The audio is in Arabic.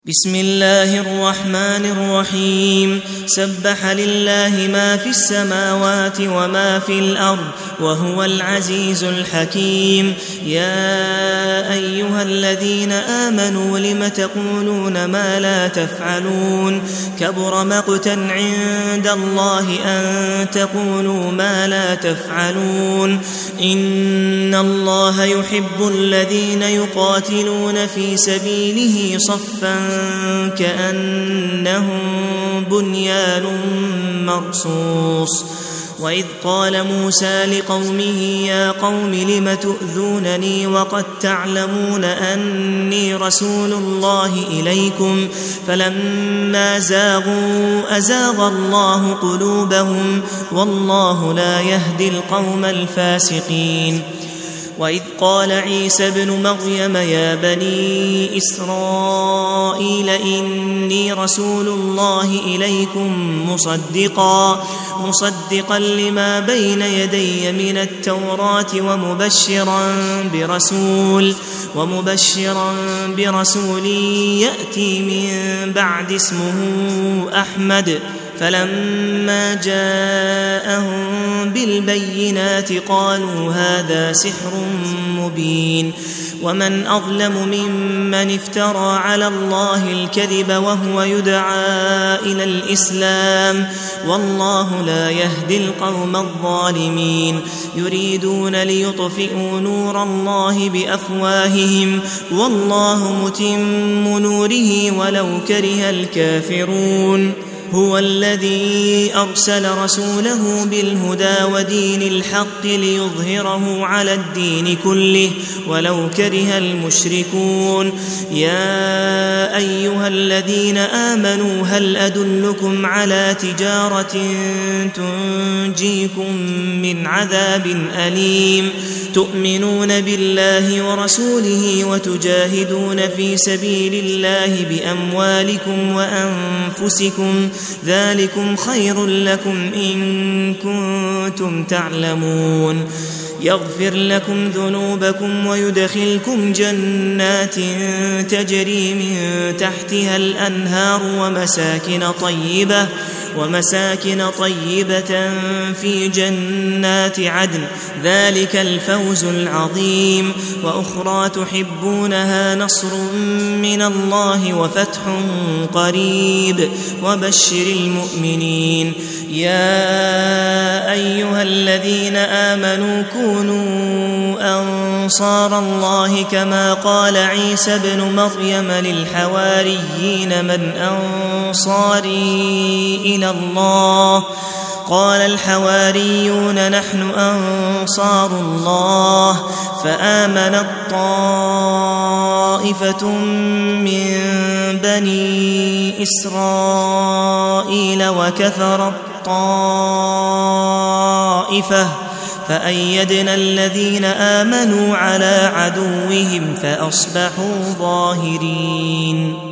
بسم الله الرحمن الرحيم سبح لله ما في السماوات وما في الأرض وهو العزيز الحكيم يا أيها الذين آمنوا لم تقولون ما لا تفعلون كبر مقتا عند الله أن تقولوا ما لا تفعلون إن الله يحب الذين يقاتلون في سبيله صفا كأنهم بنيان مرصوص وإذ قال موسى لقومه يا قوم لم تؤذونني وقد تعلمون أني رسول الله إليكم فلما زاغوا أزاغ الله قلوبهم والله لا يهدي القوم الفاسقين وإذ قال عيسى ابن مريم يا بني إسرائيل إني رسول الله إليكم مصدقا لما بين يدي من التوراة ومبشرا برسول يأتي من بعد اسمه أحمد فلما جاءهم بالبينات قالوا هذا سحر مبين ومن أظلم ممن افترى على الله الكذب وهو يدعى إلى الإسلام والله لا يهدي القوم الظالمين يريدون ليطفئوا نور الله بأفواههم والله متم نوره ولو كره الكافرون هو الذي أرسل رسوله بالهدى ودين الحق ليظهره على الدين كله ولو كره المشركون يا أيها الذين آمنوا هل أدلكم على تجارة تنجيكم من عذاب أليم تؤمنون بالله ورسوله وتجاهدون في سبيل الله بأموالكم وأنفسكم ذلكم خير لكم إن كنتم تعلمون يغفر لكم ذنوبكم ويدخلكم جنات تجري من تحتها الأنهار ومساكن طيبة في جنات عدن ذلك الفوز العظيم وأخرى تحبونها نصر من الله وفتح قريب وبشر المؤمنين يا أيها الذين آمنوا كونوا أنصار الله كما قال عيسى ابن مريم للحواريين من أنصاري إلى الله قال الحواريون نحن أنصار الله فآمنت طائفة من بني إسرائيل وكفرت طائفة فأيدنا الذين آمنوا على عدوهم فأصبحوا ظاهرين